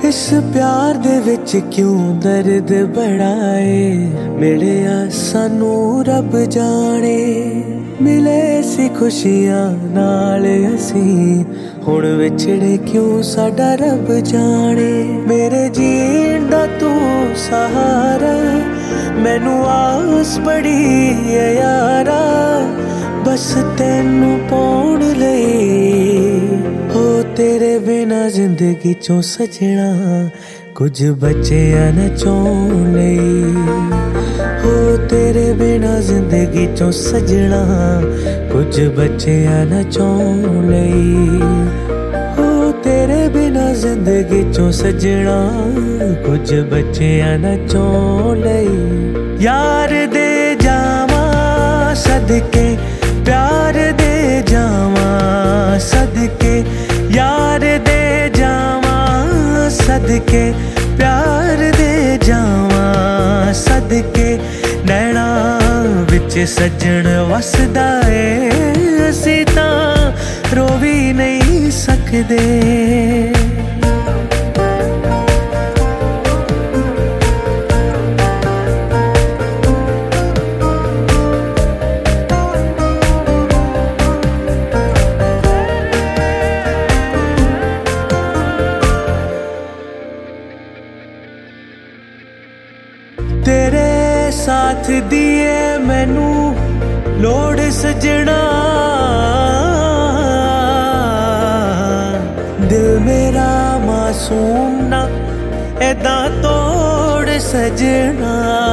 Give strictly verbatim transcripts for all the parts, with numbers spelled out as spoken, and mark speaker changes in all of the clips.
Speaker 1: इस प्यार दे विच क्यों दर्द बड़ा है, मिलिया सानू रब जाने। मिले सी खुशियां नाल असी, हुण विछड़े क्यों साडा रब जाने। मेरे जीण दा तू सहारा, मैनू आस बड़ी है यारा, बस तैनू पाउण लई। हो तेरे बिना जिंदगी चों सजना, कुछ बचिया न चौन लई। हो तेरे बिना जिंदगी चों सजना, कुछ बचिया न चौन लई। हो तेरे बिना जिंदगी चों सजना, कुछ बचिया न चौन लई। यार दे जावा सदके, प्यार दे जावा सदके, यार दे जावा सदके, प्यार दे जावा सदके। नैना विच सजन वसदा ए, असी तां रो भी नहीं सकदे। तेरे साथ दिए मैनू लोड़ सजना, दिल मेरा मासूम ना ऐदा तोड़ सजना।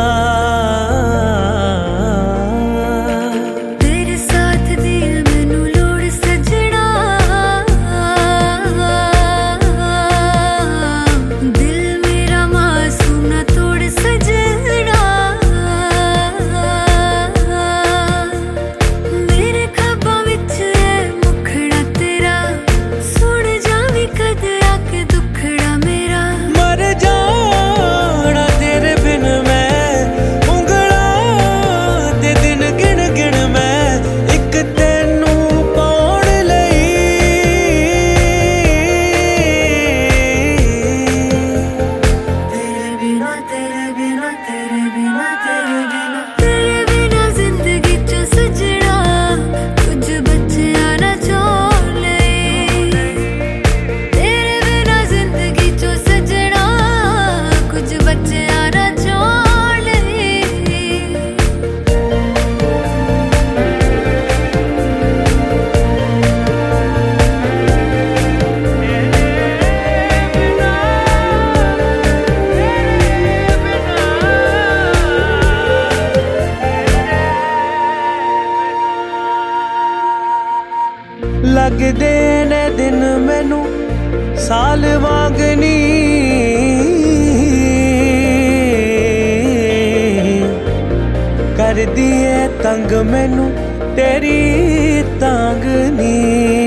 Speaker 1: लगदे ने दिन मैनू साल वांगनी, कर दिए तंग मैनू तेरी तांगनी।